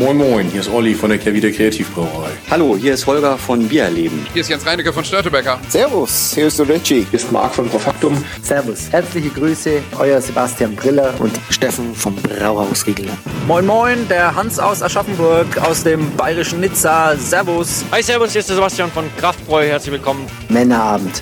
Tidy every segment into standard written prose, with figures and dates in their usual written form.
Moin Moin, hier ist Olli von der Kehrwieder Kreativbrauerei. Hallo, hier ist Holger von Biererleben. Hier ist Jens Reinecke von Störtebecker. Servus, hier ist der Richie. Hier ist Marc von Profaktum. Servus, herzliche Grüße, euer Sebastian Briller und Steffen vom Brauhaus Riegel. Moin Moin, der Hans aus Aschaffenburg, aus dem bayerischen Nizza. Servus. Hi, servus, hier ist der Sebastian von Kraftbräu. Herzlich willkommen. Männerabend.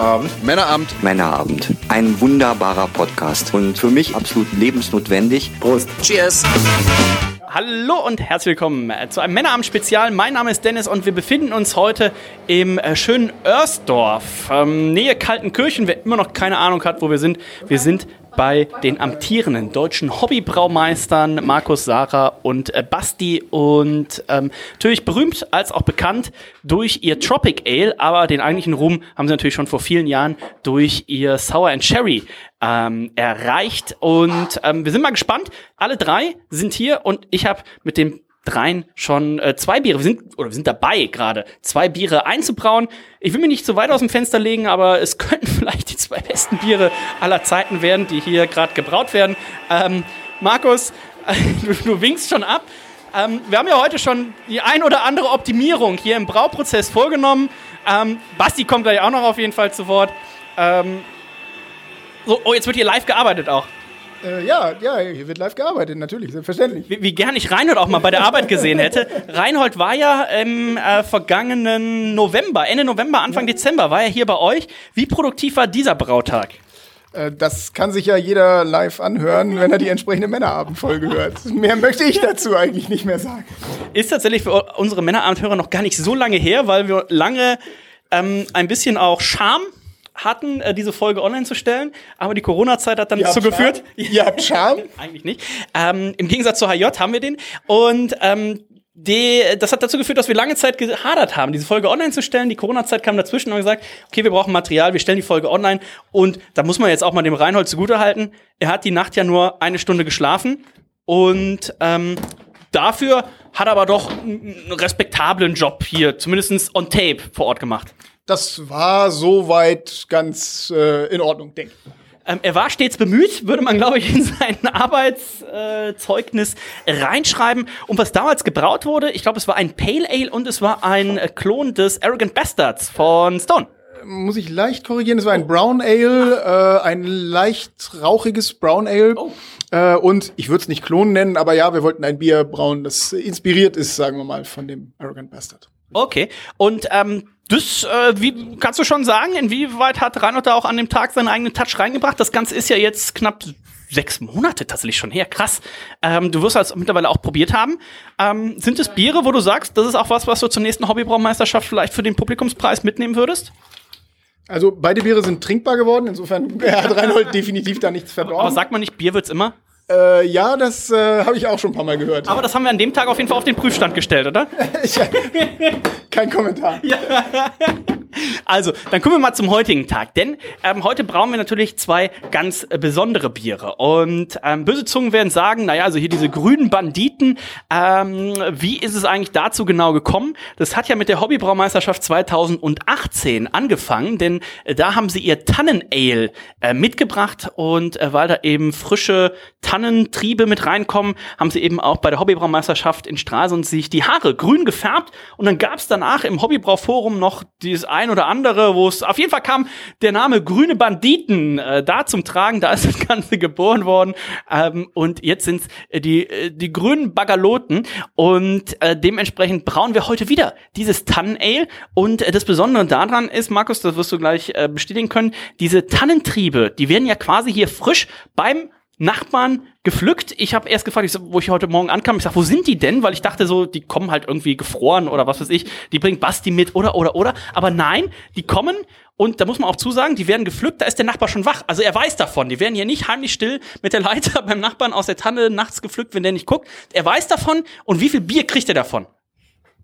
Ein wunderbarer Podcast und für mich absolut lebensnotwendig. Prost. Cheers. Hallo und herzlich willkommen zu einem Männerabend-Spezial. Mein Name ist Dennis und wir befinden uns heute im schönen Oersdorf, Nähe Kaltenkirchen. Wer immer noch keine Ahnung hat, wo wir sind bei den amtierenden deutschen Hobbybraumeistern Markus, Sarah und Basti und natürlich berühmt als auch bekannt durch ihr Tropic Ale, aber den eigentlichen Ruhm haben sie natürlich schon vor vielen Jahren durch ihr Sour and Cherry erreicht und wir sind mal gespannt. Alle drei sind hier und ich habe mit dem dreien schon 2 Biere. Wir sind dabei gerade, 2 Biere einzubrauen. Ich will mich nicht so weit aus dem Fenster legen, aber es könnten vielleicht die 2 besten Biere aller Zeiten werden, die hier gerade gebraut werden. Markus, du winkst schon ab. Wir haben ja heute schon die ein oder andere Optimierung hier im Brauprozess vorgenommen. Basti kommt gleich auch noch auf jeden Fall zu Wort. Jetzt wird hier live gearbeitet auch. Ja, hier wird live gearbeitet, natürlich, selbstverständlich. Wie gern ich Reinhold auch mal bei der Arbeit gesehen hätte. Reinhold war ja im vergangenen November, Ende November, Anfang Dezember, war er hier bei euch. Wie produktiv war dieser Brautag? Das kann sich ja jeder live anhören, wenn er die entsprechende Männerabendfolge hört. Mehr möchte ich dazu eigentlich nicht mehr sagen. Ist tatsächlich für unsere Männerabendhörer noch gar nicht so lange her, weil wir lange ein bisschen auch Scham hatten, diese Folge online zu stellen, aber die Corona-Zeit hat dann dazu geführt. Ihr habt Charme? Eigentlich nicht. Im Gegensatz zur HJ haben wir den. Und das hat dazu geführt, dass wir lange Zeit gehadert haben, diese Folge online zu stellen. Die Corona-Zeit kam dazwischen und gesagt, okay, wir brauchen Material, wir stellen die Folge online. Und da muss man jetzt auch mal dem Reinhold zugutehalten. Er hat die Nacht ja nur 1 Stunde geschlafen und dafür hat er aber doch einen respektablen Job hier, zumindest on tape, vor Ort gemacht. Das war soweit ganz in Ordnung, denke ich. Er war stets bemüht, würde man, glaube ich, in sein Arbeitszeugnis reinschreiben. Und was damals gebraut wurde, ich glaube, es war ein Pale Ale und es war ein Klon des Arrogant Bastards von Stone. Muss ich leicht korrigieren, es war ein Brown Ale, ein leicht rauchiges Brown Ale. Oh. Und ich würde es nicht Klon nennen, aber ja, wir wollten ein Bier brauen, das inspiriert ist, sagen wir mal, von dem Arrogant Bastard. Okay, und wie kannst du schon sagen, inwieweit hat Reinhold da auch an dem Tag seinen eigenen Touch reingebracht? Das Ganze ist ja jetzt knapp 6 Monate tatsächlich schon her. Krass. Du wirst es mittlerweile auch probiert haben. Sind es Biere, wo du sagst, das ist auch was du zur nächsten Hobbybraumeisterschaft vielleicht für den Publikumspreis mitnehmen würdest? Also beide Biere sind trinkbar geworden. Insofern hat Reinhold definitiv da nichts verdorben. Aber sagt man nicht, Bier wird's immer? Ja, das habe ich auch schon ein paar Mal gehört. Aber das haben wir an dem Tag auf jeden Fall auf den Prüfstand gestellt, oder? Kein Kommentar. Ja. Also, dann kommen wir mal zum heutigen Tag. Denn heute brauen wir natürlich 2 ganz besondere Biere. Und böse Zungen werden sagen, naja, also hier diese grünen Banditen, wie ist es eigentlich dazu genau gekommen? Das hat ja mit der Hobbybraumeisterschaft 2018 angefangen, denn da haben sie ihr Tannen-Ale mitgebracht. Und weil da eben frische Tannentriebe mit reinkommen, haben sie eben auch bei der Hobbybraumeisterschaft in Stralsund sich die Haare grün gefärbt. Und dann gab es danach im Hobbybrauforum noch dieses ein oder andere, wo es auf jeden Fall kam der Name Grüne Banditen da zum Tragen. Da ist das Ganze geboren worden. Und jetzt sind es die grünen Bagaloten. Und dementsprechend brauen wir heute wieder dieses Tannen-Ale. Und das Besondere daran ist, Markus, das wirst du gleich bestätigen können, diese Tannentriebe, die werden ja quasi hier frisch beim Nachbarn gepflückt. Ich habe erst gefragt, wo ich heute Morgen ankam, ich sag, wo sind die denn? Weil ich dachte so, die kommen halt irgendwie gefroren oder was weiß ich. Die bringt Basti mit oder. Aber nein, die kommen und da muss man auch zusagen, die werden gepflückt, da ist der Nachbar schon wach. Also er weiß davon. Die werden hier nicht heimlich still mit der Leiter beim Nachbarn aus der Tanne nachts gepflückt, wenn der nicht guckt. Er weiß davon und wie viel Bier kriegt er davon?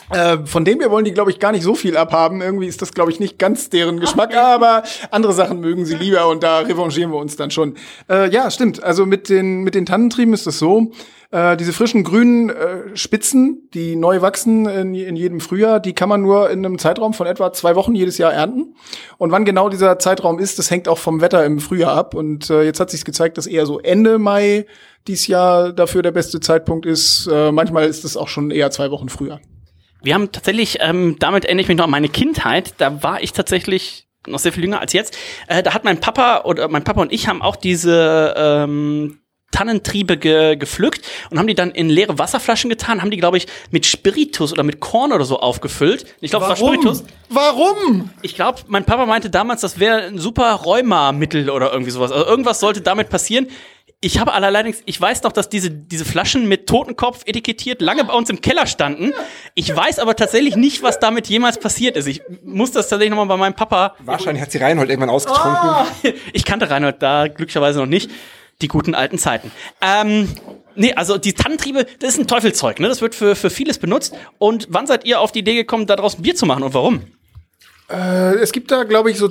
Von dem wir wollen die, glaube ich, gar nicht so viel abhaben. Irgendwie ist das, glaube ich, nicht ganz deren Geschmack, aber andere Sachen mögen sie lieber und da revanchieren wir uns dann schon. Ja, stimmt. Also mit den Tannentrieben ist das so. Diese frischen grünen Spitzen, die neu wachsen in jedem Frühjahr, die kann man nur in einem Zeitraum von etwa 2 Wochen jedes Jahr ernten. Und wann genau dieser Zeitraum ist, das hängt auch vom Wetter im Frühjahr ab. Und jetzt hat sich gezeigt, dass eher so Ende Mai dies Jahr dafür der beste Zeitpunkt ist. Manchmal ist es auch schon eher 2 Wochen früher. Wir haben tatsächlich, damit erinnere ich mich noch an meine Kindheit, da war ich tatsächlich noch sehr viel jünger als jetzt. Da hat mein Papa und ich haben auch diese Tannentriebe gepflückt und haben die dann in leere Wasserflaschen getan, haben die, glaube ich, mit Spiritus oder mit Korn oder so aufgefüllt. Ich glaube, es war Spiritus. Warum? Ich glaube, mein Papa meinte damals, das wäre ein super Rheuma-Mittel oder irgendwie sowas. Also irgendwas sollte damit passieren. Ich habe allerdings, ich weiß noch, dass diese Flaschen mit Totenkopf etikettiert lange bei uns im Keller standen. Ich weiß aber tatsächlich nicht, was damit jemals passiert ist. Ich muss das tatsächlich nochmal bei meinem Papa. Wahrscheinlich hat sie Reinhold irgendwann ausgetrunken. Ich kannte Reinhold da glücklicherweise noch nicht. Die guten alten Zeiten. Nee, also die Tannentriebe, das ist ein Teufelszeug, ne? Das wird für vieles benutzt. Und wann seid ihr auf die Idee gekommen, daraus ein Bier zu machen und warum? Es gibt da, glaube ich, so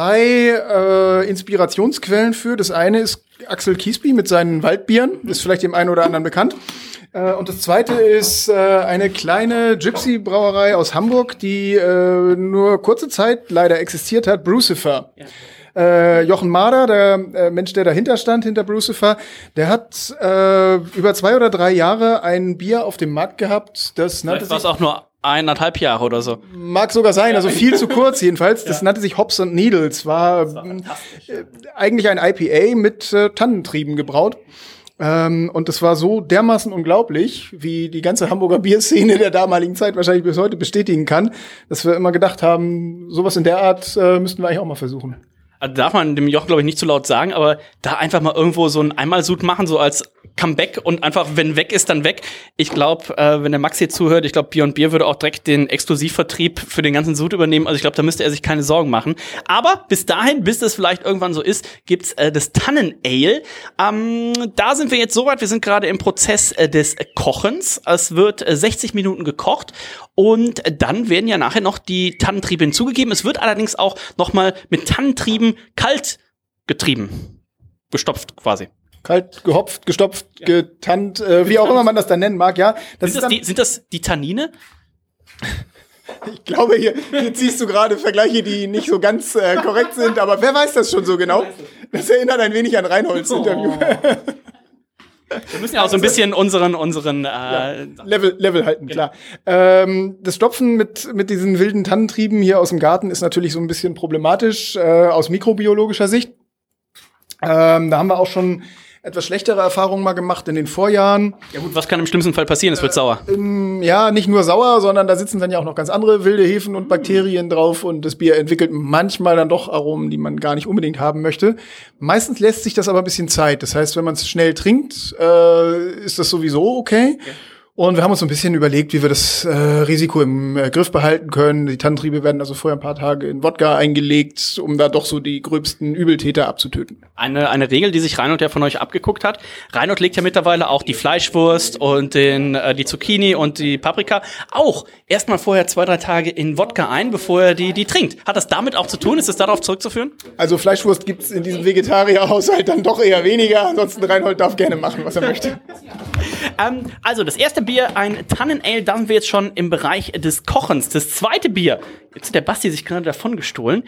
2 Inspirationsquellen für. Das eine ist Axel Kiesby mit seinen Waldbieren. Ist vielleicht dem einen oder anderen bekannt. Und das zweite ist eine kleine Gypsy-Brauerei aus Hamburg, die nur kurze Zeit leider existiert hat, Brucifer. Ja. Jochen Mader, der Mensch, der dahinter stand, hinter Brucifer, der hat über 2 oder 3 Jahre ein Bier auf dem Markt gehabt, das nannte sich... War es auch nur 1,5 Jahre oder so. Mag sogar sein, also viel zu kurz jedenfalls. Das nannte sich Hops and Needles, war eigentlich ein IPA mit Tannentrieben gebraut. Und das war so dermaßen unglaublich, wie die ganze Hamburger Bierszene der damaligen Zeit wahrscheinlich bis heute bestätigen kann, dass wir immer gedacht haben, sowas in der Art müssten wir eigentlich auch mal versuchen. Also darf man dem Jochen, glaube ich, nicht zu laut sagen, aber da einfach mal irgendwo so ein Einmalsud machen, so als Comeback und einfach, wenn weg ist, dann weg. Ich glaube, wenn der Max hier zuhört, ich glaube, Beyond Beer würde auch direkt den Exklusivvertrieb für den ganzen Sud übernehmen. Also ich glaube, da müsste er sich keine Sorgen machen. Aber bis dahin, bis das vielleicht irgendwann so ist, gibt's das Tannen-Ale. Da sind wir jetzt soweit. Wir sind gerade im Prozess des Kochens. Es wird 60 Minuten gekocht und dann werden ja nachher noch die Tannentriebe hinzugegeben. Es wird allerdings auch noch mal mit Tannentrieben kalt getrieben. Gestopft quasi. Kalt, gehopft, gestopft, getannt, wie auch immer man das dann nennen mag, ja. Sind das die Tannine? Ich glaube, hier ziehst du gerade Vergleiche, die nicht so ganz korrekt sind, aber wer weiß das schon so genau? Das erinnert ein wenig an Reinholds Interview. Wir müssen ja auch so ein bisschen unseren Level halten, klar. Das Stopfen mit diesen wilden Tannentrieben hier aus dem Garten ist natürlich so ein bisschen problematisch aus mikrobiologischer Sicht. Da haben wir auch schon etwas schlechtere Erfahrungen mal gemacht in den Vorjahren. Ja gut, was kann im schlimmsten Fall passieren? Es wird sauer. Ja, nicht nur sauer, sondern da sitzen dann ja auch noch ganz andere wilde Hefen und Bakterien drauf und das Bier entwickelt manchmal dann doch Aromen, die man gar nicht unbedingt haben möchte. Meistens lässt sich das aber ein bisschen Zeit. Das heißt, wenn man es schnell trinkt, ist das sowieso okay. Ja. Und wir haben uns so ein bisschen überlegt, wie wir das Risiko im Griff behalten können. Die Tannentriebe werden also vorher ein paar Tage in Wodka eingelegt, um da doch so die gröbsten Übeltäter abzutöten. Eine Regel, die sich Reinhold ja von euch abgeguckt hat. Reinhold legt ja mittlerweile auch die Fleischwurst und die Zucchini und die Paprika auch erstmal vorher 2-3 Tage in Wodka ein, bevor er die trinkt. Hat das damit auch zu tun? Ist es darauf zurückzuführen? Also Fleischwurst gibt's in diesem Vegetarierhaushalt dann doch eher weniger. Ansonsten Reinhold darf gerne machen, was er möchte. Also das erste Bier, ein Tannen-Ale, da sind wir jetzt schon im Bereich des Kochens. Das zweite Bier, jetzt hat der Basti sich gerade davon gestohlen.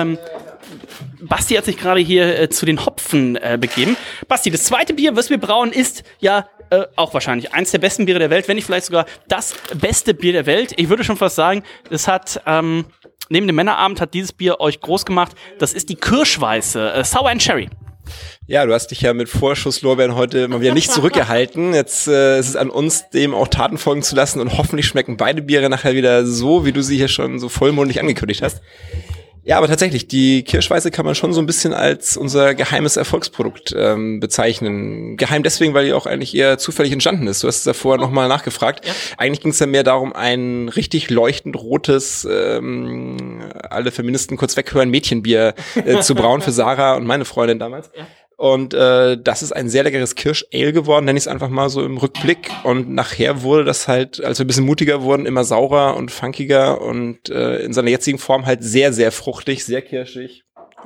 Basti hat sich gerade hier zu den Hopfen begeben. Basti, das zweite Bier, was wir brauen, ist ja auch wahrscheinlich eins der besten Biere der Welt, wenn nicht vielleicht sogar das beste Bier der Welt. Ich würde schon fast sagen, es hat neben dem Männerabend hat dieses Bier euch groß gemacht. Das ist die Kirschweiße, Sour and Cherry. Ja, du hast dich ja mit Vorschusslorbeeren heute mal wieder nicht zurückgehalten. Jetzt ist es an uns, dem auch Taten folgen zu lassen und hoffentlich schmecken beide Biere nachher wieder so, wie du sie hier schon so vollmundig angekündigt hast. Ja, aber tatsächlich, die Kirschweiße kann man schon so ein bisschen als unser geheimes Erfolgsprodukt bezeichnen. Geheim deswegen, weil die auch eigentlich eher zufällig entstanden ist. Du hast es ja vorher nochmal nachgefragt. Ja. Eigentlich ging es ja mehr darum, ein richtig leuchtend rotes, alle Feministen kurz weghören, Mädchenbier zu brauen für Sarah und meine Freundin damals. Ja. Und das ist ein sehr leckeres Kirsch-Ale geworden, nenne ich es einfach mal so im Rückblick. Und nachher wurde das halt, als wir ein bisschen mutiger wurden, immer saurer und funkiger und in seiner jetzigen Form halt sehr, sehr fruchtig, sehr kirschig.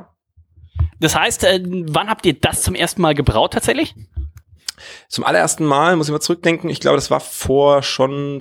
Das heißt, wann habt ihr das zum ersten Mal gebraut tatsächlich? Zum allerersten Mal, muss ich mal zurückdenken, ich glaube, das war vor schon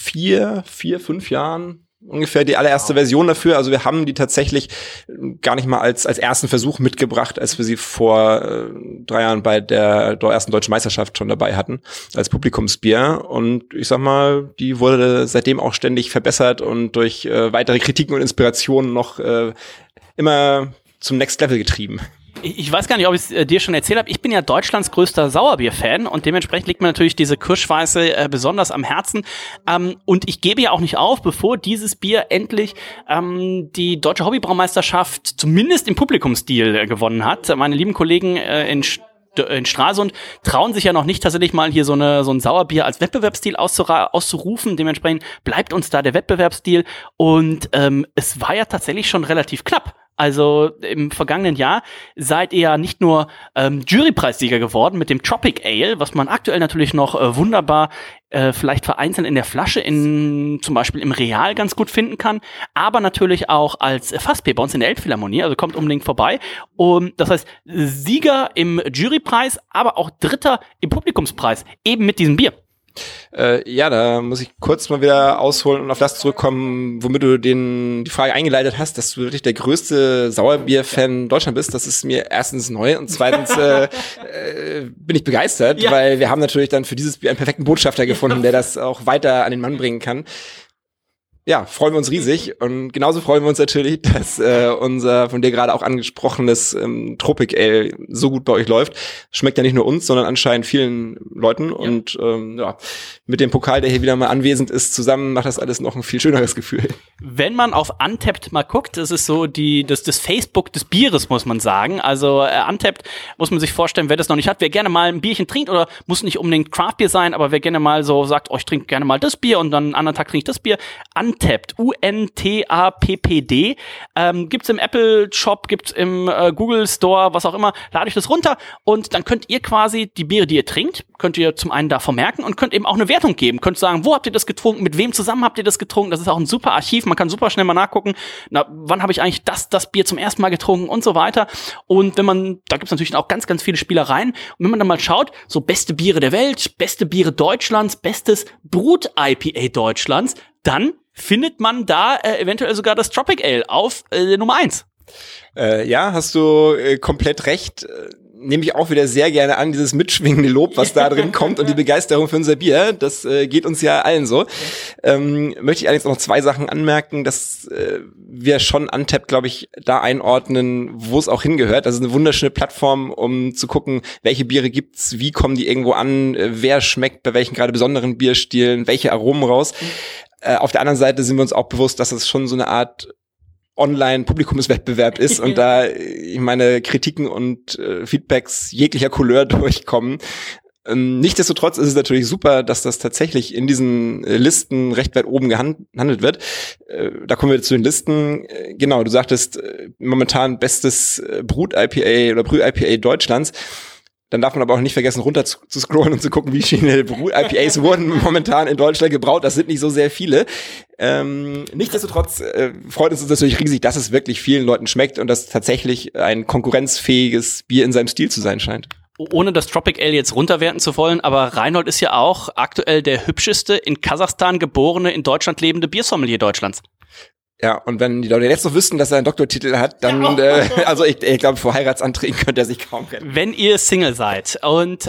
5 Jahren ungefähr die allererste Version dafür. Also wir haben die tatsächlich gar nicht mal als ersten Versuch mitgebracht, als wir sie vor 3 Jahren bei der ersten deutschen Meisterschaft schon dabei hatten, als Publikumsbier. Und ich sag mal, die wurde seitdem auch ständig verbessert und durch weitere Kritiken und Inspirationen noch immer zum Next Level getrieben. Ich weiß gar nicht, ob ich es dir schon erzählt habe. Ich bin ja Deutschlands größter Sauerbier-Fan und dementsprechend liegt mir natürlich diese Kirschweiße besonders am Herzen. Und ich gebe ja auch nicht auf, bevor dieses Bier endlich die Deutsche Hobbybraumeisterschaft zumindest im Publikumsstil gewonnen hat. Meine lieben Kollegen in Stralsund trauen sich ja noch nicht tatsächlich mal hier so ein Sauerbier als Wettbewerbsstil auszurufen. Dementsprechend bleibt uns da der Wettbewerbsstil. Und es war ja tatsächlich schon relativ knapp. Also im vergangenen Jahr seid ihr ja nicht nur Jurypreissieger geworden mit dem Tropic Ale, was man aktuell natürlich noch wunderbar vielleicht vereinzelt in der Flasche zum Beispiel im Real ganz gut finden kann, aber natürlich auch als Fassbier bei uns in der Elbphilharmonie, also kommt unbedingt vorbei. Und das heißt, Sieger im Jurypreis, aber auch Dritter im Publikumspreis, eben mit diesem Bier. Ja, da muss ich kurz mal wieder ausholen und auf das zurückkommen, womit du die Frage eingeleitet hast, dass du wirklich der größte Sauerbier-Fan Deutschland bist. Das ist mir erstens neu und zweitens bin ich begeistert, weil wir haben natürlich dann für dieses Bier einen perfekten Botschafter gefunden, der das auch weiter an den Mann bringen kann. Ja, freuen wir uns riesig und genauso freuen wir uns natürlich, dass unser von dir gerade auch angesprochenes Tropic Ale so gut bei euch läuft. Schmeckt ja nicht nur uns, sondern anscheinend vielen Leuten und mit dem Pokal, der hier wieder mal anwesend ist, zusammen macht das alles noch ein viel schöneres Gefühl. Wenn man auf Untappd mal guckt, das ist so das Facebook des Bieres, muss man sagen. Also Untappd muss man sich vorstellen, wer das noch nicht hat, wer gerne mal ein Bierchen trinkt oder muss nicht unbedingt Craftbier sein, aber wer gerne mal so sagt, ich trinke gerne mal das Bier und dann einen anderen Tag trinke ich das Bier. Untappd, U-N-T-A-P-P-D. Gibt's im Apple Shop, gibt's im Google Store, was auch immer. Lade ich das runter und dann könnt ihr quasi die Biere, die ihr trinkt, könnt ihr zum einen da vermerken und könnt eben auch eine Wertung geben. Könnt sagen, wo habt ihr das getrunken, mit wem zusammen habt ihr das getrunken. Das ist auch ein super Archiv. Man kann super schnell mal nachgucken, wann habe ich eigentlich das Bier zum ersten Mal getrunken und so weiter. Und da gibt's natürlich auch ganz, ganz viele Spielereien. Und wenn man dann mal schaut, so beste Biere der Welt, beste Biere Deutschlands, bestes Brut-IPA Deutschlands, dann findet man da eventuell sogar das Tropic Ale auf Nummer 1. Ja, hast du komplett recht. Nehme ich auch wieder sehr gerne an, dieses mitschwingende Lob, was da drin kommt und die Begeisterung für unser Bier. Das geht uns ja allen so. Möchte ich allerdings noch 2 Sachen anmerken, dass wir schon Untappd, glaube ich, da einordnen, wo es auch hingehört. Das ist eine wunderschöne Plattform, um zu gucken, welche Biere gibt's, wie kommen die irgendwo an, wer schmeckt bei welchen gerade besonderen Bierstilen, welche Aromen raus. Auf der anderen Seite sind wir uns auch bewusst, dass es schon so eine Art Online-Publikumswettbewerb ist und da, ich meine, Kritiken und Feedbacks jeglicher Couleur durchkommen. Nichtsdestotrotz ist es natürlich super, dass das tatsächlich in diesen Listen recht weit oben gehandelt wird. Da kommen wir zu den Listen. Genau, du sagtest momentan bestes Brut-IPA oder Brü-IPA Deutschlands. Dann darf man aber auch nicht vergessen, runter zu scrollen und zu gucken, wie viele Brut-IPAs wurden momentan in Deutschland gebraut. Das sind nicht so sehr viele. Nichtsdestotrotz freut uns natürlich riesig, dass es wirklich vielen Leuten schmeckt und dass tatsächlich ein konkurrenzfähiges Bier in seinem Stil zu sein scheint. Ohne das Tropic Ale jetzt runterwerten zu wollen, aber Reinhold ist ja auch aktuell der hübscheste in Kasachstan geborene, in Deutschland lebende Biersommelier Deutschlands. Ja, und wenn die Leute jetzt noch wüssten, dass er einen Doktortitel hat, dann, also ich glaube, vor Heiratsanträgen könnte er sich kaum retten. Wenn ihr Single seid und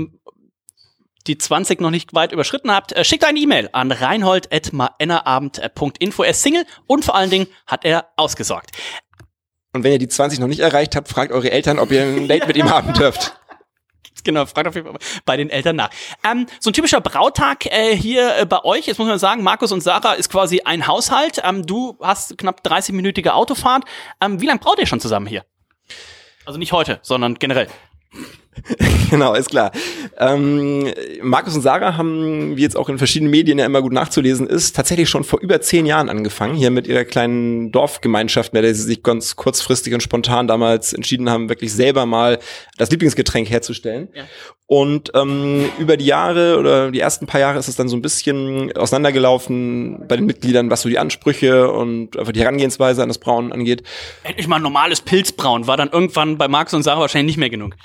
die 20 noch nicht weit überschritten habt, schickt eine E-Mail an reinhold@maennerabend.info. Er ist Single und vor allen Dingen hat er ausgesorgt. Und wenn ihr die 20 noch nicht erreicht habt, fragt eure Eltern, ob ihr ein Date mit ihm haben dürft. Genau, fragt auf jeden Fall bei den Eltern nach. So ein typischer Brautag hier bei euch, jetzt muss man sagen, Markus und Sarah ist quasi ein Haushalt. Du hast knapp 30-minütige Autofahrt. Wie lange braut ihr schon zusammen hier? Also nicht heute, sondern generell. Genau, ist klar. Markus und Sarah haben, wie jetzt auch in verschiedenen Medien ja immer gut nachzulesen ist, tatsächlich schon vor über 10 Jahren angefangen, hier mit ihrer kleinen Dorfgemeinschaft, mit der sie sich ganz kurzfristig und spontan damals entschieden haben, wirklich selber mal das Lieblingsgetränk herzustellen. Ja. Und über die Jahre oder die ersten paar Jahre ist es dann so ein bisschen auseinandergelaufen bei den Mitgliedern, was so die Ansprüche und einfach die Herangehensweise an das Brauen angeht. Endlich mal ein normales Pilzbrauen war dann irgendwann bei Markus und Sarah wahrscheinlich nicht mehr genug.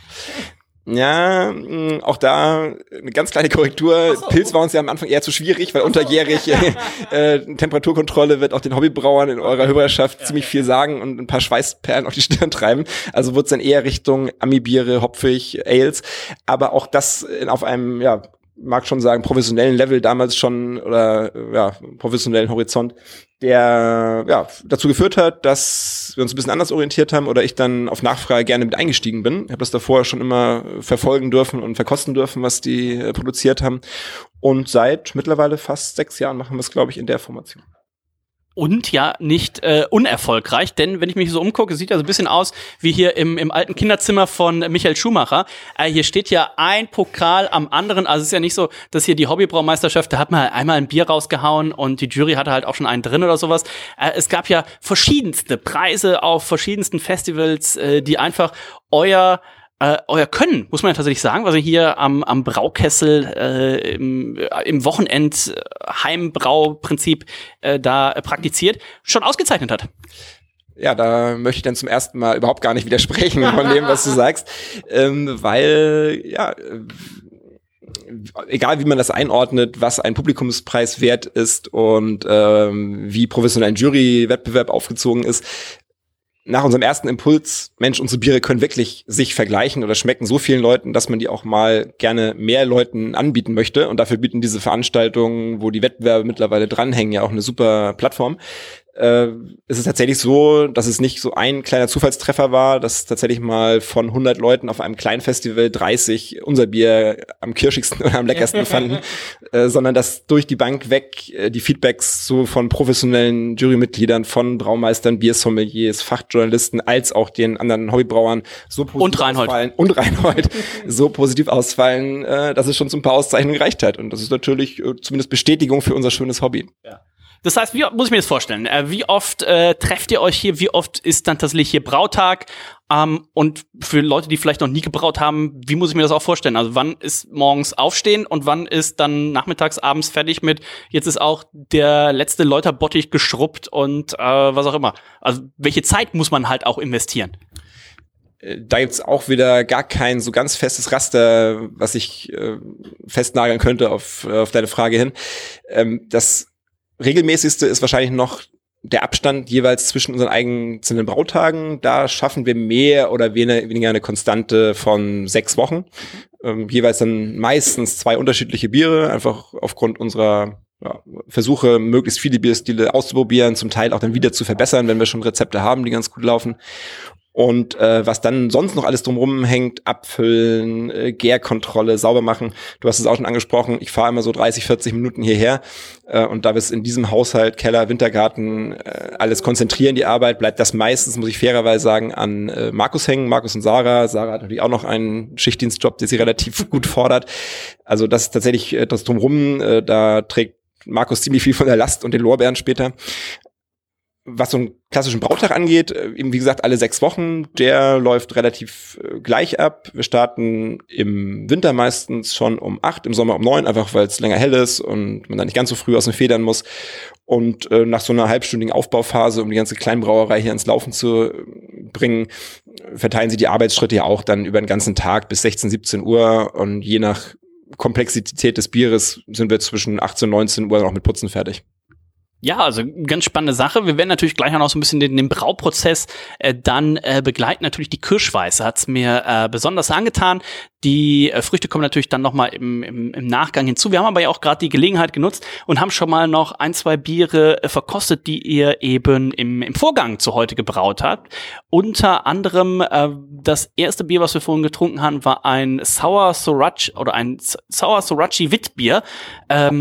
Ja, auch da eine ganz kleine Korrektur. So. Pilz war uns ja am Anfang eher zu schwierig, weil unterjährig Temperaturkontrolle wird auch den Hobbybrauern in eurer Hörerschaft ziemlich viel sagen und ein paar Schweißperlen auf die Stirn treiben. Also wird es dann eher Richtung Ami-Biere, hopfig, Ales. Aber auch das auf einem, ja, mag schon sagen, professionellen Level damals schon oder ja, professionellen Horizont, der ja dazu geführt hat, dass wir uns ein bisschen anders orientiert haben oder ich dann auf Nachfrage gerne mit eingestiegen bin. Ich habe das davor schon immer verfolgen dürfen und verkosten dürfen, was die produziert haben. Und seit mittlerweile fast 6 Jahren machen wir es, glaube ich, in der Formation. Und ja, nicht unerfolgreich, denn wenn ich mich so umgucke, sieht ja so ein bisschen aus wie hier im alten Kinderzimmer von Michael Schumacher. Hier steht ja ein Pokal am anderen, also es ist ja nicht so, dass hier die Hobbybraumeisterschaft, da hat man halt einmal ein Bier rausgehauen und die Jury hatte halt auch schon einen drin oder sowas. Es gab ja verschiedenste Preise auf verschiedensten Festivals, die einfach euer Können, muss man ja tatsächlich sagen, was ihr hier am Braukessel im Wochenend-Heimbrauprinzip da praktiziert, schon ausgezeichnet hat. Ja, da möchte ich dann zum ersten Mal überhaupt gar nicht widersprechen von dem, was du sagst, weil, ja, egal wie man das einordnet, was ein Publikumspreis wert ist und wie professionell ein Jurywettbewerb aufgezogen ist, nach unserem ersten Impuls, Mensch, unsere Biere können wirklich sich vergleichen oder schmecken so vielen Leuten, dass man die auch mal gerne mehr Leuten anbieten möchte. Und dafür bieten diese Veranstaltungen, wo die Wettbewerbe mittlerweile dranhängen, ja auch eine super Plattform. Es ist tatsächlich so, dass es nicht so ein kleiner Zufallstreffer war, dass tatsächlich mal von 100 Leuten auf einem kleinen Festival 30 unser Bier am kirschigsten oder am leckersten fanden, sondern dass durch die Bank weg die Feedbacks so von professionellen Jurymitgliedern, von Braumeistern, Biersommeliers, Fachjournalisten als auch den anderen Hobbybrauern so positiv ausfallen und Reinhold so positiv ausfallen, dass es schon zu ein paar Auszeichnungen gereicht hat. Und das ist natürlich zumindest Bestätigung für unser schönes Hobby. Ja. Das heißt, wie muss ich mir das vorstellen? Wie oft trefft ihr euch hier? Wie oft ist dann tatsächlich hier Brautag? Und für Leute, die vielleicht noch nie gebraut haben, wie muss ich mir das auch vorstellen? Also wann ist morgens aufstehen und wann ist dann nachmittags, abends fertig mit, jetzt ist auch der letzte Läuterbottich geschrubbt und was auch immer. Also welche Zeit muss man halt auch investieren? Da gibt's auch wieder gar kein so ganz festes Raster, was ich festnageln könnte auf deine Frage hin. Das regelmäßigste ist wahrscheinlich noch der Abstand jeweils zwischen unseren einzelnen Brautagen. Da schaffen wir mehr oder weniger eine Konstante von 6 Wochen. Jeweils dann meistens 2 unterschiedliche Biere, einfach aufgrund unserer Versuche, möglichst viele Bierstile auszuprobieren, zum Teil auch dann wieder zu verbessern, wenn wir schon Rezepte haben, die ganz gut laufen. Und was dann sonst noch alles drumherum hängt, abfüllen, Gärkontrolle, sauber machen. Du hast es auch schon angesprochen, ich fahre immer so 30, 40 Minuten hierher. Und da wir es in diesem Haushalt, Keller, Wintergarten, alles konzentrieren, die Arbeit, bleibt das meistens, muss ich fairerweise sagen, an Markus hängen, Markus und Sarah. Sarah hat natürlich auch noch einen Schichtdienstjob, der sie relativ gut fordert. Also das ist tatsächlich das Drumherum. Da trägt Markus ziemlich viel von der Last und den Lorbeeren später. Was so einen klassischen Brautag angeht, eben wie gesagt alle 6 Wochen, der läuft relativ gleich ab. Wir starten im Winter meistens schon um 8, im Sommer um 9, einfach weil es länger hell ist und man dann nicht ganz so früh aus den Federn muss. Und nach so einer halbstündigen Aufbauphase, um die ganze Kleinbrauerei hier ins Laufen zu bringen, verteilen sie die Arbeitsschritte ja auch dann über den ganzen Tag bis 16, 17 Uhr. Und je nach Komplexität des Bieres sind wir zwischen 18 und 19 Uhr noch mit Putzen fertig. Ja, also ganz spannende Sache. Wir werden natürlich gleich auch noch so ein bisschen den Brauprozess dann begleiten. Natürlich die Kirschweiße hat's mir besonders angetan. Die Früchte kommen natürlich dann nochmal im Nachgang hinzu. Wir haben aber ja auch gerade die Gelegenheit genutzt und haben schon mal noch 1, 2 Biere verkostet, die ihr eben im Vorgang zu heute gebraut habt. Unter anderem das erste Bier, was wir vorhin getrunken haben, war ein Sour Sorachi oder ein Sour Sorachi Witbier.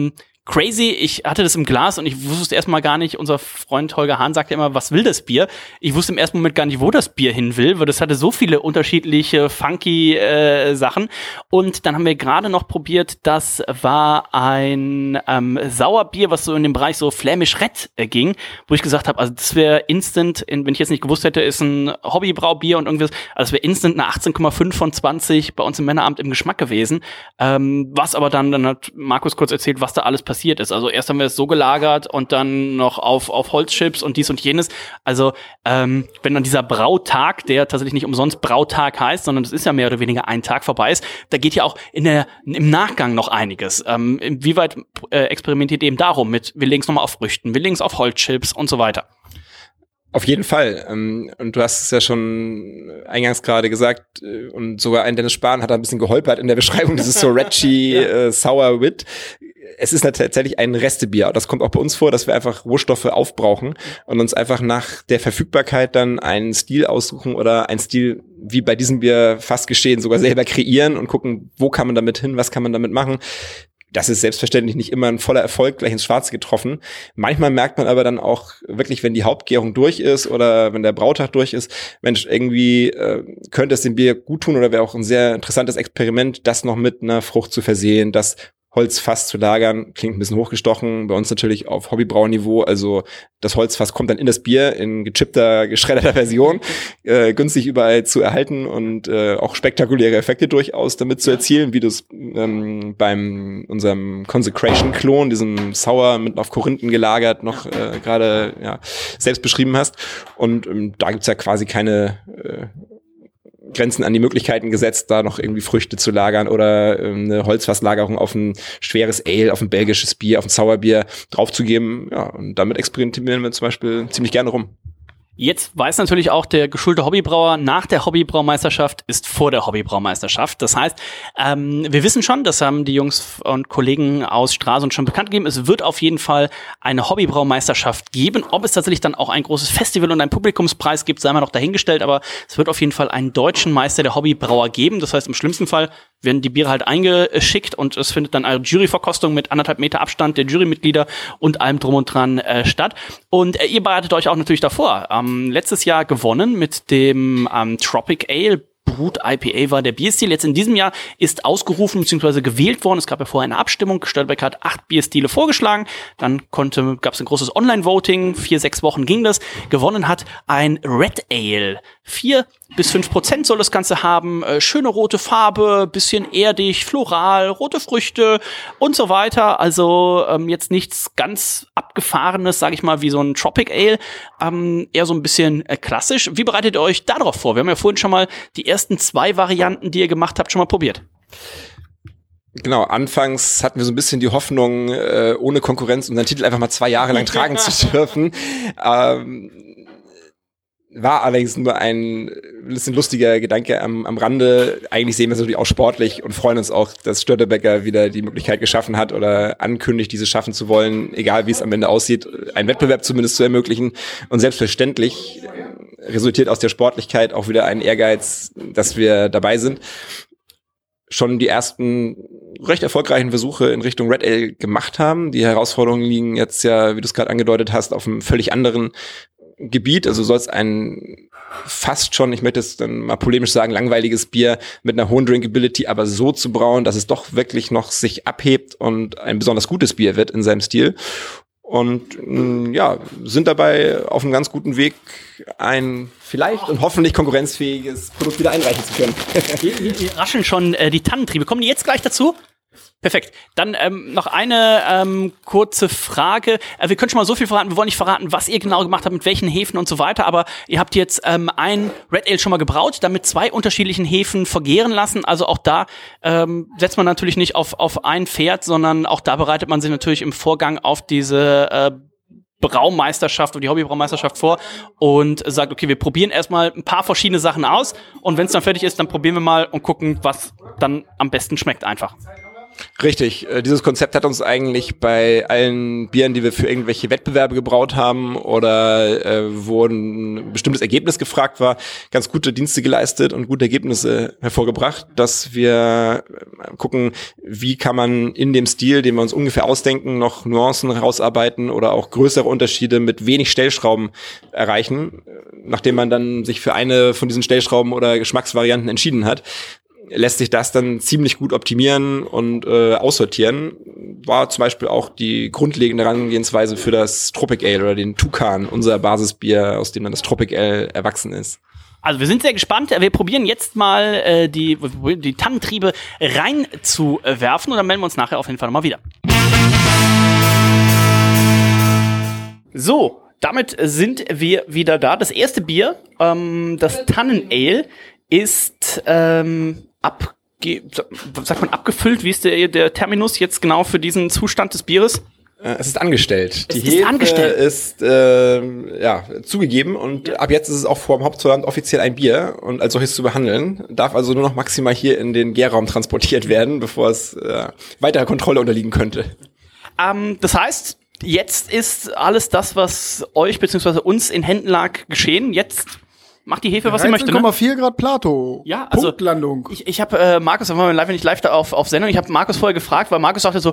crazy. Ich hatte das im Glas und ich wusste erstmal gar nicht, unser Freund Holger Hahn sagte immer, was will das Bier? Ich wusste im ersten Moment gar nicht, wo das Bier hin will, weil das hatte so viele unterschiedliche funky Sachen. Und dann haben wir gerade noch probiert, das war ein Sauerbier, was so in dem Bereich so Flämisch Red ging, wo ich gesagt habe, also das wäre instant, wenn ich jetzt nicht gewusst hätte, ist ein Hobbybraubier und irgendwas, also das wäre instant eine 18,5 von 20 bei uns im Männeramt im Geschmack gewesen. Was aber dann hat Markus kurz erzählt, was da alles passiert ist. Also erst haben wir es so gelagert und dann noch auf Holzchips und dies und jenes. Also wenn dann dieser Brautag, der tatsächlich nicht umsonst Brautag heißt, sondern das ist ja mehr oder weniger ein Tag vorbei ist, da geht ja auch im Nachgang noch einiges. Inwieweit experimentiert ihr eben darum mit, wir legen es nochmal auf Früchten, wir legen es auf Holzchips und so weiter? Auf jeden Fall. Und du hast es ja schon eingangs gerade gesagt, und sogar ein Dennis Spahn hat da ein bisschen geholpert in der Beschreibung, das ist so Retchy Sour Wit. Es ist tatsächlich ein Restebier. Das kommt auch bei uns vor, dass wir einfach Rohstoffe aufbrauchen und uns einfach nach der Verfügbarkeit dann einen Stil aussuchen oder einen Stil, wie bei diesem Bier fast geschehen, sogar selber kreieren und gucken, wo kann man damit hin, was kann man damit machen. Das ist selbstverständlich nicht immer ein voller Erfolg, gleich ins Schwarze getroffen. Manchmal merkt man aber dann auch wirklich, wenn die Hauptgärung durch ist oder wenn der Brautag durch ist, Mensch, irgendwie könnte es dem Bier gut tun oder wäre auch ein sehr interessantes Experiment, das noch mit einer Frucht zu versehen, das Holzfass zu lagern, klingt ein bisschen hochgestochen, bei uns natürlich auf Hobbybrauerniveau, also das Holzfass kommt dann in das Bier in gechippter, geschredderter Version, günstig überall zu erhalten und auch spektakuläre Effekte durchaus damit zu erzielen, wie du es beim unserem Consecration-Klon, diesem Sour mit auf Korinthen gelagert, noch gerade selbst beschrieben hast. Und da gibt's ja quasi keine Grenzen an die Möglichkeiten gesetzt, da noch irgendwie Früchte zu lagern oder eine Holzfasslagerung auf ein schweres Ale, auf ein belgisches Bier, auf ein Sauerbier draufzugeben. Ja, und damit experimentieren wir zum Beispiel ziemlich gerne rum. Jetzt weiß natürlich auch der geschulte Hobbybrauer, nach der Hobbybraumeisterschaft ist vor der Hobbybraumeisterschaft. Das heißt, wir wissen schon, das haben die Jungs und Kollegen aus Stralsund schon bekannt gegeben, es wird auf jeden Fall eine Hobbybraumeisterschaft geben. Ob es tatsächlich dann auch ein großes Festival und einen Publikumspreis gibt, sei mal noch dahingestellt, aber es wird auf jeden Fall einen deutschen Meister der Hobbybrauer geben. Das heißt, im schlimmsten Fall werden die Biere halt eingeschickt und es findet dann eine Juryverkostung mit 1,5 Meter Abstand der Jurymitglieder und allem drum und dran statt. Und ihr bereitet euch auch natürlich davor. Letztes Jahr gewonnen mit dem Tropic Ale. Brut IPA war der Bierstil. Jetzt in diesem Jahr ist ausgerufen bzw. gewählt worden. Es gab ja vorher eine Abstimmung. Störtebeck hat 8 Bierstile vorgeschlagen. Dann gab es ein großes Online-Voting. 4-6 Wochen ging das. Gewonnen hat ein Red Ale. 4-5% soll das Ganze haben. Schöne rote Farbe, bisschen erdig, floral, rote Früchte und so weiter. Also jetzt nichts ganz Abgefahrenes, sage ich mal, wie so ein Tropic Ale. Eher so ein bisschen klassisch. Wie bereitet ihr euch darauf vor? Wir haben ja vorhin schon mal die ersten 2 Varianten, die ihr gemacht habt, schon mal probiert. Genau, anfangs hatten wir so ein bisschen die Hoffnung, ohne Konkurrenz unseren Titel einfach mal 2 Jahre lang tragen zu dürfen. War allerdings nur ein bisschen lustiger Gedanke am Rande. Eigentlich sehen wir es natürlich auch sportlich und freuen uns auch, dass Störtebecker wieder die Möglichkeit geschaffen hat oder ankündigt, diese schaffen zu wollen, egal wie es am Ende aussieht, einen Wettbewerb zumindest zu ermöglichen. Und selbstverständlich resultiert aus der Sportlichkeit auch wieder ein Ehrgeiz, dass wir dabei sind. Schon die ersten recht erfolgreichen Versuche in Richtung Red Ale gemacht haben. Die Herausforderungen liegen jetzt ja, wie du es gerade angedeutet hast, auf einem völlig anderen Gebiet. Also soll es ein fast schon, ich möchte es dann mal polemisch sagen, langweiliges Bier mit einer hohen Drinkability, aber so zu brauen, dass es doch wirklich noch sich abhebt und ein besonders gutes Bier wird in seinem Stil. Und sind dabei auf einem ganz guten Weg, ein vielleicht und hoffentlich konkurrenzfähiges Produkt wieder einreichen zu können. Wir rascheln schon die Tannentriebe. Kommen die jetzt gleich dazu? Perfekt. Dann noch eine kurze Frage. Wir können schon mal so viel verraten. Wir wollen nicht verraten, was ihr genau gemacht habt, mit welchen Hefen und so weiter. Aber ihr habt jetzt ein Red Ale schon mal gebraut, dann mit 2 unterschiedlichen Hefen vergären lassen. Also auch da setzt man natürlich nicht auf ein Pferd, sondern auch da bereitet man sich natürlich im Vorgang auf diese Braumeisterschaft oder die Hobbybraumeisterschaft vor und sagt, okay, wir probieren erstmal ein paar verschiedene Sachen aus und wenn es dann fertig ist, dann probieren wir mal und gucken, was dann am besten schmeckt einfach. Richtig. Dieses Konzept hat uns eigentlich bei allen Bieren, die wir für irgendwelche Wettbewerbe gebraut haben oder wo ein bestimmtes Ergebnis gefragt war, ganz gute Dienste geleistet und gute Ergebnisse hervorgebracht, dass wir gucken, wie kann man in dem Stil, den wir uns ungefähr ausdenken, noch Nuancen herausarbeiten oder auch größere Unterschiede mit wenig Stellschrauben erreichen, nachdem man dann sich für eine von diesen Stellschrauben oder Geschmacksvarianten entschieden hat. Lässt sich das dann ziemlich gut optimieren und aussortieren. War zum Beispiel auch die grundlegende Herangehensweise für das Tropic Ale oder den Tukan, unser Basisbier, aus dem dann das Tropic Ale erwachsen ist. Also wir sind sehr gespannt. Wir probieren jetzt mal die Tannentriebe reinzuwerfen und dann melden wir uns nachher auf jeden Fall nochmal wieder. So, damit sind wir wieder da. Das erste Bier, das Tannen-Ale, ist abgefüllt? Wie ist der Terminus jetzt genau für diesen Zustand des Bieres? Es ist angestellt. Die Hefe ist zugegeben und ab jetzt ist es auch vor dem Hauptzollamt offiziell ein Bier und als solches zu behandeln. Darf also nur noch maximal hier in den Gärraum transportiert werden, bevor es weiterer Kontrolle unterliegen könnte. Das heißt, jetzt ist alles das, was euch bzw. uns in Händen lag, geschehen. Jetzt macht die Hefe, was sie möchte. 13,4 Grad Plato. Ja, also Punktlandung. Ich habe Markus, wir waren live nicht live da auf Sendung, ich habe Markus vorher gefragt, weil Markus sagte so,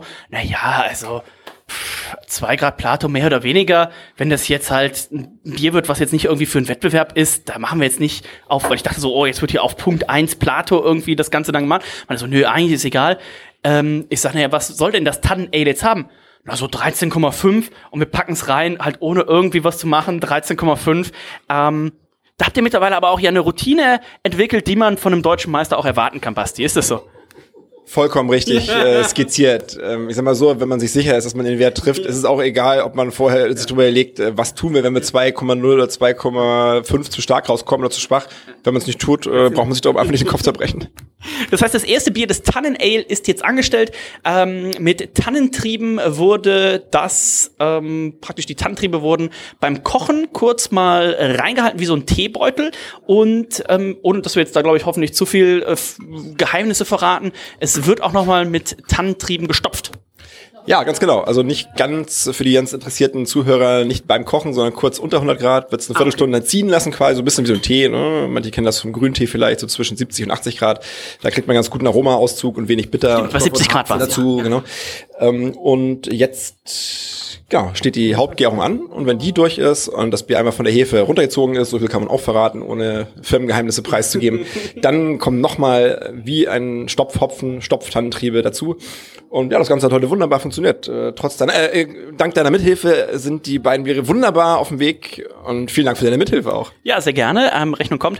2 Grad Plato mehr oder weniger, wenn das jetzt halt ein Bier wird, was jetzt nicht irgendwie für einen Wettbewerb ist, da machen wir jetzt nicht auf, weil ich dachte so, jetzt wird hier auf Punkt 1 Plato irgendwie das Ganze dann gemacht. Man so, nö, eigentlich ist egal. Ich sag, was soll denn das Tannen-Ale jetzt haben? Na, so 13,5 und wir packen es rein, halt ohne irgendwie was zu machen, 13,5. Da habt ihr mittlerweile aber auch ja eine Routine entwickelt, die man von einem deutschen Meister auch erwarten kann, Basti. Ist das so? Vollkommen richtig skizziert. Ich sag mal so, wenn man sich sicher ist, dass man den Wert trifft, ist es auch egal, ob man vorher sich drüber überlegt, was tun wir, wenn wir 2,0 oder 2,5 zu stark rauskommen oder zu schwach. Wenn man es nicht tut, braucht man sich darüber einfach nicht den Kopf zerbrechen. Das heißt, das erste Bier des Tannen-Ale ist jetzt angestellt. Mit Tannentrieben wurde praktisch die Tannentriebe wurden beim Kochen kurz mal reingehalten wie so ein Teebeutel und ohne dass wir jetzt da, glaube ich, hoffentlich zu viel Geheimnisse verraten, es wird auch nochmal mit Tannentrieben gestopft. Ja, ganz genau. Also nicht ganz für die ganz interessierten Zuhörer, nicht beim Kochen, sondern kurz unter 100 Grad wird es eine Viertelstunde ziehen lassen, quasi so ein bisschen wie so ein Tee. Ne? Manche kennen das vom Grüntee vielleicht, so zwischen 70 und 80 Grad. Da kriegt man ganz guten Aromaauszug und wenig bitter. Bei 70 Grad war dazu, genau. Und jetzt steht die Hauptgärung an und wenn die durch ist und das Bier einmal von der Hefe runtergezogen ist, so viel kann man auch verraten, ohne Firmengeheimnisse preiszugeben, dann kommt nochmal wie ein Stopfhopfen, Stopftannentriebe dazu. Und ja, das Ganze hat heute wunderbar funktioniert. Dank deiner Mithilfe sind die beiden Biere wunderbar auf dem Weg und vielen Dank für deine Mithilfe auch. Ja, sehr gerne. Rechnung kommt.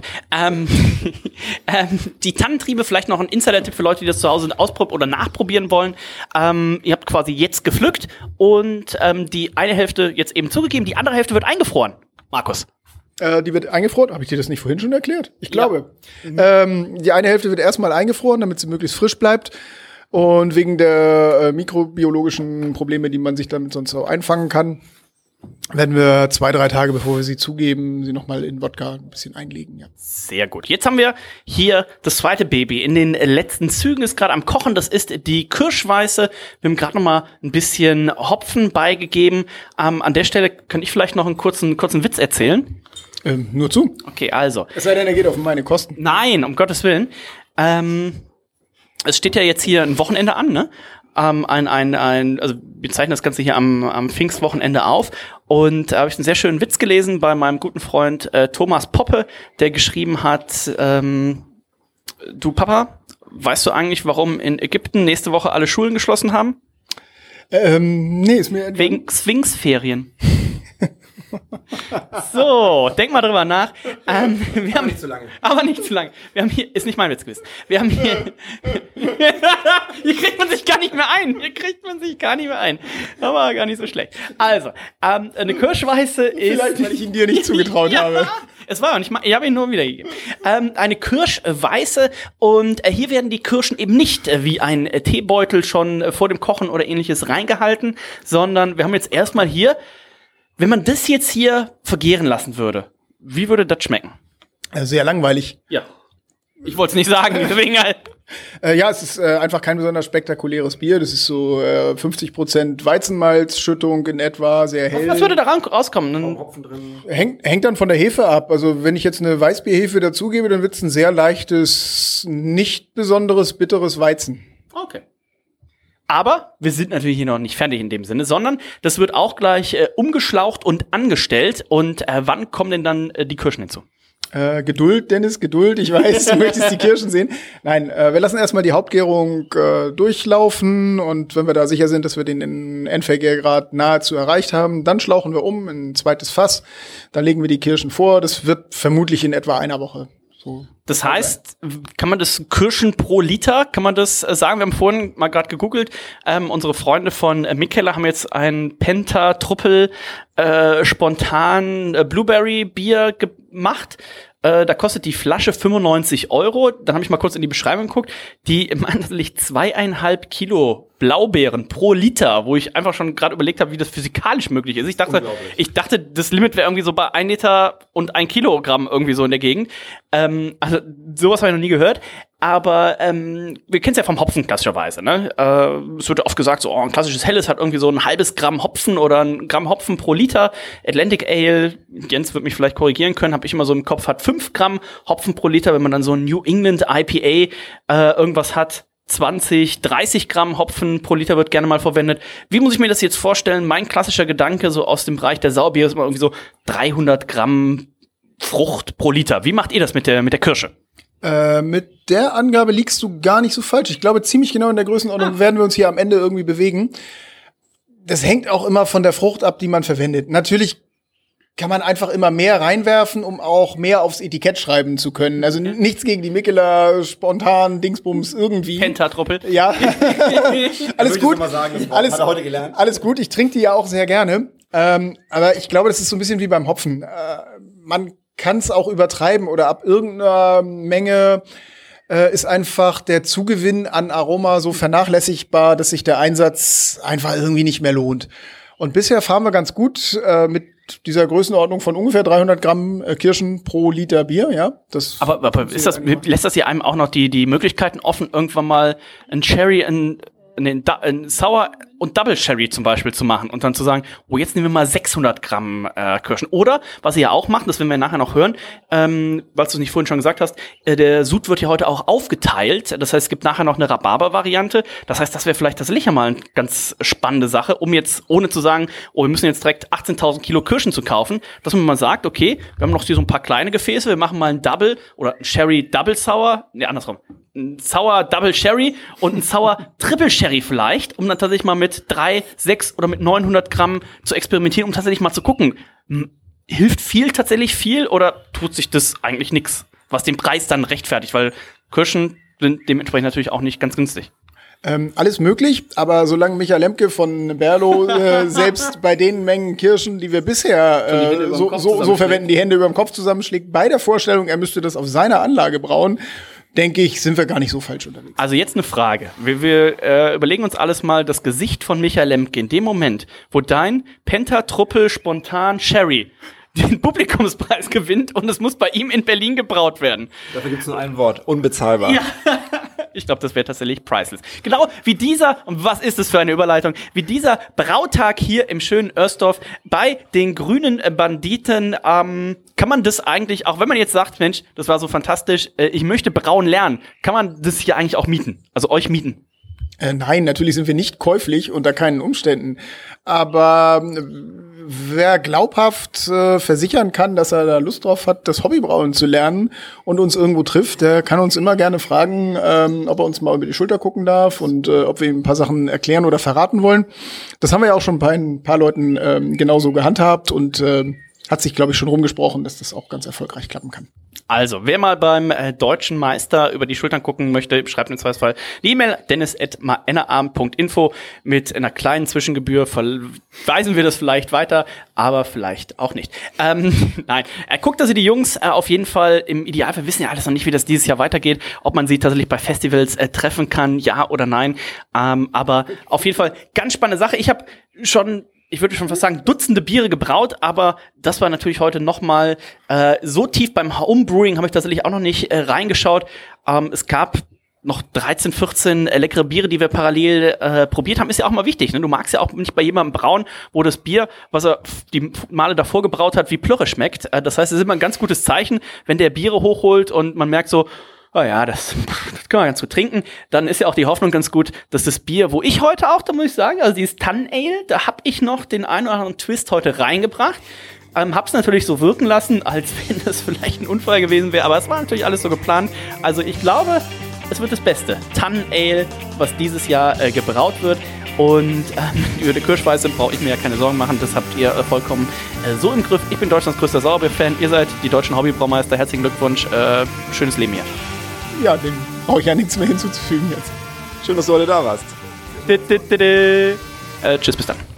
Die Tannentriebe, vielleicht noch ein Insider-Tipp für Leute, die das zu Hause ausprobieren oder nachprobieren wollen. Ihr habt quasi jetzt gepflückt und die eine Hälfte jetzt eben zugegeben, die andere Hälfte wird eingefroren. Markus. Die wird eingefroren. Habe ich dir das nicht vorhin schon erklärt? Ich glaube. Ja. Die eine Hälfte wird erstmal eingefroren, damit sie möglichst frisch bleibt. Und wegen der mikrobiologischen Probleme, die man sich damit sonst auch einfangen kann, werden wir 2-3 Tage, bevor wir sie zugeben, sie nochmal in Wodka ein bisschen einlegen. Ja. Sehr gut. Jetzt haben wir hier das zweite Baby. In den letzten Zügen ist gerade am Kochen. Das ist die Kirschweiße. Wir haben gerade noch mal ein bisschen Hopfen beigegeben. An der Stelle kann ich vielleicht noch einen kurzen Witz erzählen. Nur zu. Okay, also. Es sei denn, er geht auf meine Kosten. Nein, um Gottes Willen. Es steht ja jetzt hier ein Wochenende an, ne? Also wir zeichnen das Ganze hier am Pfingstwochenende auf und da habe ich einen sehr schönen Witz gelesen bei meinem guten Freund Thomas Poppe, der geschrieben hat, du Papa, weißt du eigentlich, warum in Ägypten nächste Woche alle Schulen geschlossen haben? Nee, ist mir... Wegen Sphinxferien. So, denk mal drüber nach. Wir haben nicht zu lange. Aber nicht zu lange. Wir haben hier, ist nicht mein Witz gewesen. Wir haben hier, hier kriegt man sich gar nicht mehr ein. Aber gar nicht so schlecht. Also, eine Kirschweiße ist... Vielleicht, weil ich ihn dir nicht zugetraut habe. Es war auch nicht mal, ich habe ihn nur wiedergegeben. Eine Kirschweiße und hier werden die Kirschen eben nicht wie ein Teebeutel schon vor dem Kochen oder ähnliches reingehalten, sondern wir haben jetzt erstmal hier, wenn man das jetzt hier vergären lassen würde, wie würde das schmecken? Sehr langweilig. Ja. Ich wollte es nicht sagen, deswegen halt. Ja, es ist einfach kein besonders spektakuläres Bier. Das ist so 50% Weizenmalzschüttung in etwa, sehr hell. Was würde da rauskommen? Hopfen drin. Hängt dann von der Hefe ab. Also wenn ich jetzt eine Weißbierhefe dazugebe, dann wird's ein sehr leichtes, nicht besonderes, bitteres Weizen. Okay. Aber wir sind natürlich hier noch nicht fertig in dem Sinne, sondern das wird auch gleich umgeschlaucht und angestellt. Und wann kommen denn dann die Kirschen hinzu? Geduld, Dennis, Geduld. Ich weiß, du möchtest die Kirschen sehen. Nein, wir lassen erstmal die Hauptgärung durchlaufen und wenn wir da sicher sind, dass wir den Endvergärgrad nahezu erreicht haben, dann schlauchen wir um in ein zweites Fass. Dann legen wir die Kirschen vor. Das wird vermutlich in etwa einer Woche. So. Das heißt, kann man das Kirschen pro Liter, kann man das sagen? Wir haben vorhin mal gerade gegoogelt. Unsere Freunde von Mikkeller haben jetzt ein Penta-Truppel spontan Blueberry-Bier gemacht. Da kostet die Flasche 95 €. Dann habe ich mal kurz in die Beschreibung geguckt. Die meinen natürlich 2,5 Kilo Blaubeeren pro Liter, wo ich einfach schon gerade überlegt habe, wie das physikalisch möglich ist. Ich dachte, das Limit wäre irgendwie so bei 1 Liter und 1 Kilogramm irgendwie so in der Gegend. Also sowas habe ich noch nie gehört. Aber wir kennen es ja vom Hopfen klassischerweise. Ne? Es wird oft gesagt, so ein klassisches Helles hat irgendwie so ein halbes Gramm Hopfen oder ein Gramm Hopfen pro Liter. Atlantic Ale, Jens wird mich vielleicht korrigieren können, habe ich immer so im Kopf, hat 5 Gramm Hopfen pro Liter. Wenn man dann so ein New England IPA irgendwas hat, 20, 30 Gramm Hopfen pro Liter wird gerne mal verwendet. Wie muss ich mir das jetzt vorstellen? Mein klassischer Gedanke so aus dem Bereich der Sauerbier ist immer irgendwie so 300 Gramm Frucht pro Liter. Wie macht ihr das mit der Kirsche? Mit der Angabe liegst du gar nicht so falsch. Ich glaube, ziemlich genau in der Größenordnung werden wir uns hier am Ende irgendwie bewegen. Das hängt auch immer von der Frucht ab, die man verwendet. Natürlich kann man einfach immer mehr reinwerfen, um auch mehr aufs Etikett schreiben zu können. Also nichts gegen die Mikkeler, spontan, Dingsbums, irgendwie. Pentatruppel. Ja. Alles gut. Hat er heute gelernt. Alles gut. Ich trinke die ja auch sehr gerne. Aber ich glaube, das ist so ein bisschen wie beim Hopfen. Man kann es auch übertreiben oder ab irgendeiner Menge ist einfach der Zugewinn an Aroma so vernachlässigbar, dass sich der Einsatz einfach irgendwie nicht mehr lohnt. Und bisher fahren wir ganz gut mit dieser Größenordnung von ungefähr 300 Gramm Kirschen pro Liter Bier, ja. Das aber lässt das hier einem auch noch die Möglichkeiten offen, irgendwann mal ein Cherry, ein Sour und Double Sherry zum Beispiel zu machen und dann zu sagen, oh, jetzt nehmen wir mal 600 Gramm Kirschen. Oder, was ihr ja auch macht, das werden wir nachher noch hören, weil du es nicht vorhin schon gesagt hast, der Sud wird ja heute auch aufgeteilt. Das heißt, es gibt nachher noch eine Rhabarber-Variante. Das heißt, das wäre vielleicht tatsächlich mal eine ganz spannende Sache, um jetzt, ohne zu sagen, oh, wir müssen jetzt direkt 18.000 Kilo Kirschen zu kaufen, dass man mal sagt, okay, wir haben noch hier so ein paar kleine Gefäße, wir machen mal ein Double oder ein Sherry Double Sour, andersrum. Ein Sour Double Sherry und ein Sour Triple Sherry vielleicht, um dann tatsächlich mal mit 3, 6 oder mit 900 Gramm zu experimentieren, um tatsächlich mal zu gucken, hilft tatsächlich viel oder tut sich das eigentlich nichts, was den Preis dann rechtfertigt, weil Kirschen sind dementsprechend natürlich auch nicht ganz günstig. Alles möglich, aber solange Michael Lemke von Berlo selbst bei den Mengen Kirschen, die wir bisher so verwenden, die Hände über dem Kopf zusammenschlägt, bei der Vorstellung, er müsste das auf seiner Anlage brauen, denke ich, sind wir gar nicht so falsch unterwegs. Also jetzt eine Frage. Wir überlegen uns alles mal das Gesicht von Michael Lemke in dem Moment, wo dein Pentatruppel spontan Sherry den Publikumspreis gewinnt und es muss bei ihm in Berlin gebraut werden. Dafür gibt es nur ein Wort, unbezahlbar. Ja. Ich glaube, das wäre tatsächlich priceless. Genau wie dieser, und was ist das für eine Überleitung, wie dieser Brautag hier im schönen Oersdorf bei den grünen Banditen, kann man das eigentlich, auch wenn man jetzt sagt, Mensch, das war so fantastisch, ich möchte brauen lernen, kann man das hier eigentlich auch mieten? Also euch mieten? Nein, natürlich sind wir nicht käuflich unter keinen Umständen. Aber wer glaubhaft versichern kann, dass er da Lust drauf hat, das Hobbybrauen zu lernen und uns irgendwo trifft, der kann uns immer gerne fragen, ob er uns mal über die Schulter gucken darf und ob wir ihm ein paar Sachen erklären oder verraten wollen. Das haben wir ja auch schon bei ein paar Leuten genauso gehandhabt und hat sich, glaube ich, schon rumgesprochen, dass das auch ganz erfolgreich klappen kann. Also, wer mal beim deutschen Meister über die Schultern gucken möchte, schreibt im Zweifelsfall die E-Mail dennis@nrabend.info. Mit einer kleinen Zwischengebühr verweisen wir das vielleicht weiter, aber vielleicht auch nicht. Nein, guckt, dass ihr die Jungs auf jeden Fall im Idealfall, wissen ja alles noch nicht, wie das dieses Jahr weitergeht, ob man sie tatsächlich bei Festivals treffen kann, ja oder nein. Aber auf jeden Fall ganz spannende Sache. Ich habe schon, ich würde schon fast sagen, Dutzende Biere gebraut, aber das war natürlich heute noch mal so tief beim Homebrewing, habe ich tatsächlich auch noch nicht reingeschaut. Es gab noch 13, 14 leckere Biere, die wir parallel probiert haben, ist ja auch mal wichtig. Ne? Du magst ja auch nicht bei jemandem brauen, wo das Bier, was er die Male davor gebraut hat, wie Plörre schmeckt. Das heißt, es ist immer ein ganz gutes Zeichen, wenn der Biere hochholt und man merkt so, oh ja, das kann man ganz gut trinken. Dann ist ja auch die Hoffnung ganz gut, dass das Bier, wo ich heute auch, da muss ich sagen, also dieses Tannen-Ale, da habe ich noch den einen oder anderen Twist heute reingebracht. Hab's natürlich so wirken lassen, als wenn das vielleicht ein Unfall gewesen wäre, aber es war natürlich alles so geplant. Also ich glaube, es wird das beste Tannen-Ale, was dieses Jahr gebraut wird. Und über die Kirschweiße brauche ich mir ja keine Sorgen machen, das habt ihr vollkommen so im Griff. Ich bin Deutschlands größter Sauerbier-Fan, ihr seid die deutschen Hobbybraumeister. Herzlichen Glückwunsch, schönes Leben hier. Ja, dem brauche ich ja nichts mehr hinzuzufügen jetzt. Schön, dass du heute da warst. Tschüss, bis dann.